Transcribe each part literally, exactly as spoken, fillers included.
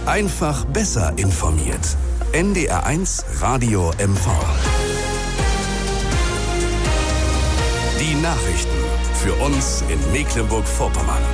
Einfach besser informiert. N D R eins Radio M V. Die Nachrichten für uns in Mecklenburg-Vorpommern.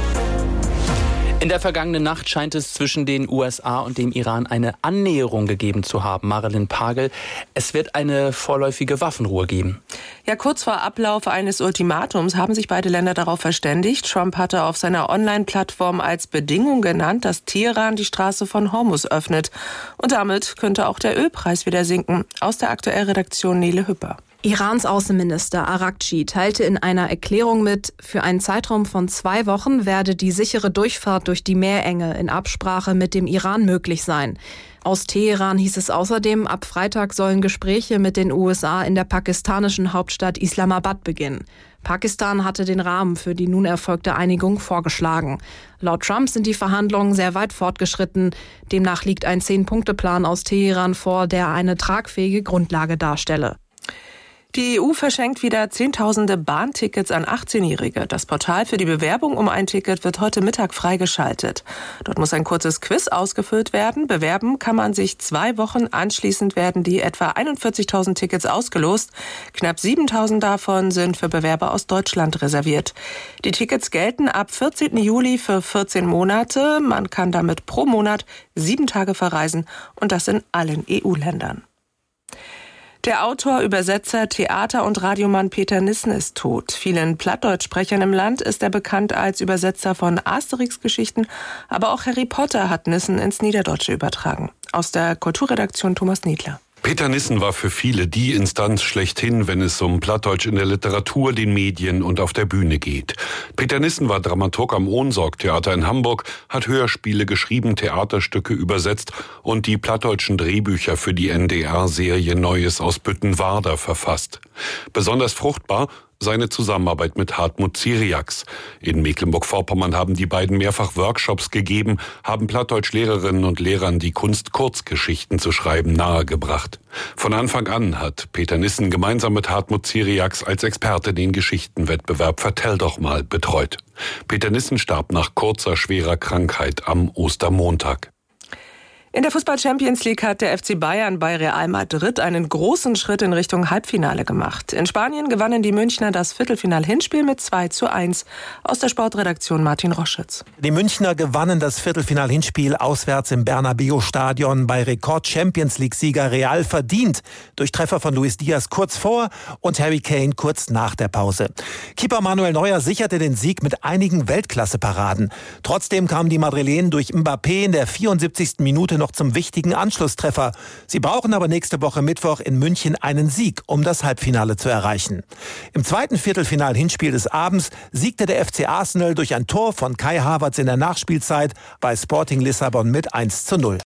In der vergangenen Nacht scheint es zwischen den U S A und dem Iran eine Annäherung gegeben zu haben. Marilyn Pagel, es wird eine vorläufige Waffenruhe geben. Ja, kurz vor Ablauf eines Ultimatums haben sich beide Länder darauf verständigt. Trump hatte auf seiner Online-Plattform als Bedingung genannt, dass Teheran die Straße von Hormuz öffnet. Und damit könnte auch der Ölpreis wieder sinken. Aus der Aktuellredaktion Nele Hüpper. Irans Außenminister Araghchi teilte in einer Erklärung mit, für einen Zeitraum von zwei Wochen werde die sichere Durchfahrt durch die Meerenge in Absprache mit dem Iran möglich sein. Aus Teheran hieß es außerdem, ab Freitag sollen Gespräche mit den U S A in der pakistanischen Hauptstadt Islamabad beginnen. Pakistan hatte den Rahmen für die nun erfolgte Einigung vorgeschlagen. Laut Trump sind die Verhandlungen sehr weit fortgeschritten. Demnach liegt ein Zehn-Punkte-Plan aus Teheran vor, der eine tragfähige Grundlage darstelle. Die E U verschenkt wieder Zehntausende Bahntickets an achtzehnjährige. Das Portal für die Bewerbung um ein Ticket wird heute Mittag freigeschaltet. Dort muss ein kurzes Quiz ausgefüllt werden. Bewerben kann man sich zwei Wochen. Anschließend werden die etwa einundvierzigtausend Tickets ausgelost. Knapp siebentausend davon sind für Bewerber aus Deutschland reserviert. Die Tickets gelten ab vierzehnten Juli für vierzehn Monate. Man kann damit pro Monat sieben Tage verreisen und das in allen E U-Ländern. Der Autor, Übersetzer, Theater- und Radiomann Peter Nissen ist tot. Vielen Plattdeutschsprechern im Land ist er bekannt als Übersetzer von Asterix-Geschichten, aber auch Harry Potter hat Nissen ins Niederdeutsche übertragen. Aus der Kulturredaktion Thomas Niedler. Peter Nissen war für viele die Instanz schlechthin, wenn es um Plattdeutsch in der Literatur, den Medien und auf der Bühne geht. Peter Nissen war Dramaturg am Ohnsorg-Theater in Hamburg, hat Hörspiele geschrieben, Theaterstücke übersetzt und die plattdeutschen Drehbücher für die N D R-Serie Neues aus Büttenwader verfasst. Besonders fruchtbar seine Zusammenarbeit mit Hartmut Ziriax. In Mecklenburg-Vorpommern haben die beiden mehrfach Workshops gegeben, haben Plattdeutsch-Lehrerinnen und Lehrern die Kunst, Kurzgeschichten zu schreiben, nahegebracht. Von Anfang an hat Peter Nissen gemeinsam mit Hartmut Ziriax als Experte den Geschichtenwettbewerb Vertell doch mal betreut. Peter Nissen starb nach kurzer, schwerer Krankheit am Ostermontag. In der Fußball-Champions League hat der F C Bayern bei Real Madrid einen großen Schritt in Richtung Halbfinale gemacht. In Spanien gewannen die Münchner das Viertelfinal-Hinspiel mit zwei zu eins. Aus der Sportredaktion Martin Roschitz. Die Münchner gewannen das Viertelfinal-Hinspiel auswärts im Bernabéu-Stadion bei Rekord-Champions-League-Sieger Real verdient. Durch Treffer von Luis Diaz kurz vor und Harry Kane kurz nach der Pause. Keeper Manuel Neuer sicherte den Sieg mit einigen Weltklasse-Paraden. Trotzdem kamen die Madrilenen durch Mbappé in der vierundsiebzigsten Minute noch zum wichtigen Anschlusstreffer. Sie brauchen aber nächste Woche Mittwoch in München einen Sieg, um das Halbfinale zu erreichen. Im zweiten Viertelfinal-Hinspiel des Abends siegte der F C Arsenal durch ein Tor von Kai Havertz in der Nachspielzeit bei Sporting Lissabon mit eins zu null.